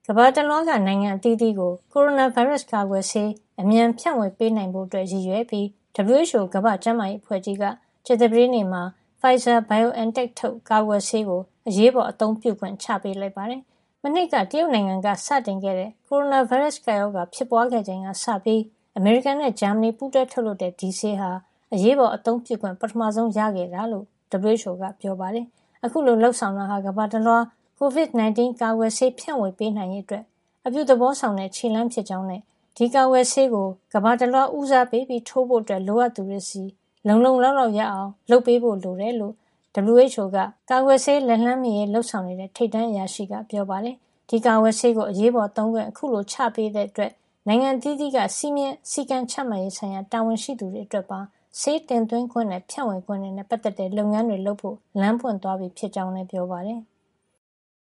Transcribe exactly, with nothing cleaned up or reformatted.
ကမ္ဘာတလွှားကနိုင်ငံအသီးသီးကိုကိုရိုနာဗိုင်းရပ်စ်ကာကွယ်ဆေးအမြန်ဖြန့်ဝေပေးနိုင်ဖို့ရည်ရွယ်ပြီး ဒဗလျူ အို ကမ္ဘာ့ကျန်းမာရေးအဖွဲ့ကြီးကကြာသပတေးနေ့မှာ Pfizer-BioNTech ထုတ်ကာကွယ်ဆေးကိုအရေးပေါ်အသုံးပြုခွင့်ချပေးလိုက်ပါတယ်။မနှစ်ကတရုတ်နိုင်ငံကစတင်ခဲ့တဲ့ကိုရိုနာဗိုင်းရပ်စ်ကပ်ရောဂါဖြစ်ပွားခဲ့ချိန်ကစပြီးအမေရိကန်နဲ့ဂျာမနီပူးတွဲထုတ်လုပ်တဲ့ဒီဆေးဟာအရေးပေါ်အသုံးပြုခွင့်ပထမဆုံးရခဲ့တာလို့ ဒဗလျူ အို ကပြောပါတယ်။အခုလိုလှုပ်ဆောင်တာဟာကမ္ဘာတလွှား ကိုဗစ် ၁၉ ကာကွယ်ဆေးဖြန့်ဝေပေးနိုင်ရေးအတွက်အပြုသဘောဆောင်တဲ့ခြေလှမ်းဖြစ်ကြောင်းနဲ့ဒီကာကွယ်ဆေးကိုကမ္ဘာတလွှားဦးစားပေးပြီးထိုးဖို့လိုအပ်သူတွေစီလုံလုံလောက်လောက်ရအောင်လုပ်ပေးဖို့လိုတယ်လို့ ဒဗလျူ အို ကကာကွယ်ဆေးလက်လှမ်းမီရေးလုပ်ဆောင်နေတဲ့ထိပ်တန်းအရာရှိကပြောပါတယ်။ဒီကာကွယ်ဆေးကိုအရေးပေါ်သုံးခွင့်အခုလိုချပေးတဲ့အတွက်နိုင်ငံအသီးသီးကစည်းမျဉ်းစည်းကမ်းချမှတ်ရေးဆိုင်ရာတာဝန်ရှိသူတွေအတွက်ပါဆေးတင်သွင်းခွင့်နဲ့ဖြန့်ဝေခွင့်တွေနဲ့ပတ်သက်တဲ့လုပ်ငန်းတွေလုပ်ဖို့လမ်းပွင့်သွားပြီဖြစ်ကြောင်းလည်းပြောပါတယ်။